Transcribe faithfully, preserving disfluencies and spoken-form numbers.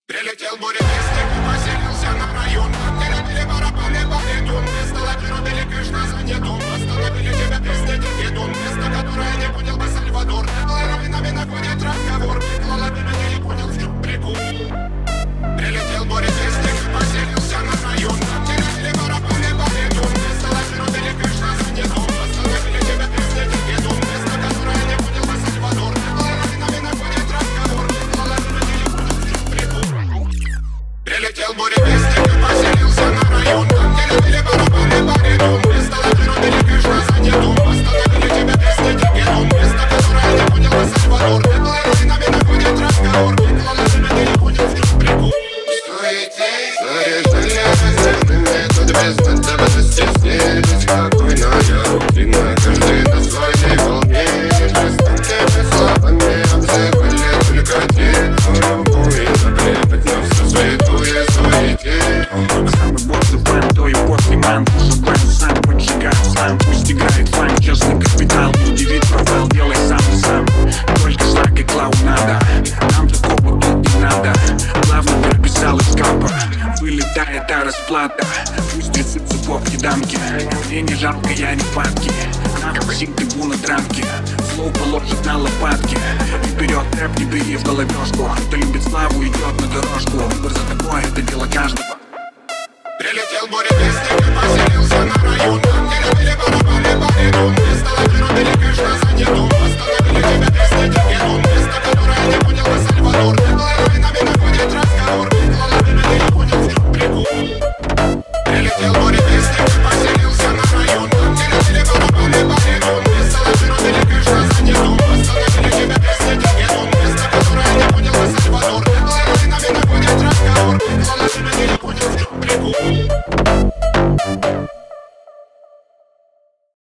Прилетел буревестник и поселился на район. Теребили барабаны по бреду. Вместо лапиру били кэш на заняту. Остановили тебя песня Дигидун, место, которое не понял бы Сальвадор. Половинами находит разговор. Приклала ты меня не понял, в чем прикол. Прилетел буревестник и поселился на район. Теребили барабаны по бреду. Вместо лапиру били кэш на заняту. Остановили тебя песня Дигидун, место, которое не понял бы Сальвадор. Половинами находит разговор. Приклала ты меня не понял, в чем прикол. Прилетел буревестник и поселился на район. Теребили барабаны по ряду. Вместо лапиру били кэш на заняту. Остановили тебя песня Дигидун, место, которое не понял бы Сальвадор. Половинами находит разговор. Приклала ты меня не понял, в чем прикол. Заряжали разрядными, тут без надобности снились. Спокойная рутина, каждый на своей волне. Жестокими словами обзывали только те, кто будет заплепать на всю святую суете. Самый боссый фэн, то и после мэн. Шукаю сам, поджигаю сам. Пусть играет фан, честный капитал. Удивить провал, делай сам и сам. Только знак и клоунада, нам такого тут не надо. Главное прописал из капа, вылетает та расплата. Пусть трясутся попки дамки, мне не жалко, я не падки. Нам сим трибуна драмки, флоу положит на лопатки. И вперед рэп не бери в головешку. Кто любит славу, идет на дорожку. Выбор за тобой, это дело каждого. Прилетел буревестник и поселился на район. Теребили барабаны по ряду. Вместо лапиру били кэш на заняту. Остановили тебя песня Дигидун, место, которое не понял бы Сальвадор. Половинами находит разговор. Приклала ты меня не понял, в чем прикол. Прилетел буревестник и поселился на район. Теребили барабаны по ряду. Вместо лапиру били кэш на заняту. Остановили тебя песня Дигидун, место, которое не понял бы Сальвадор. Половинами находит разговор. Приклала ты меня не понял, в чем прикол.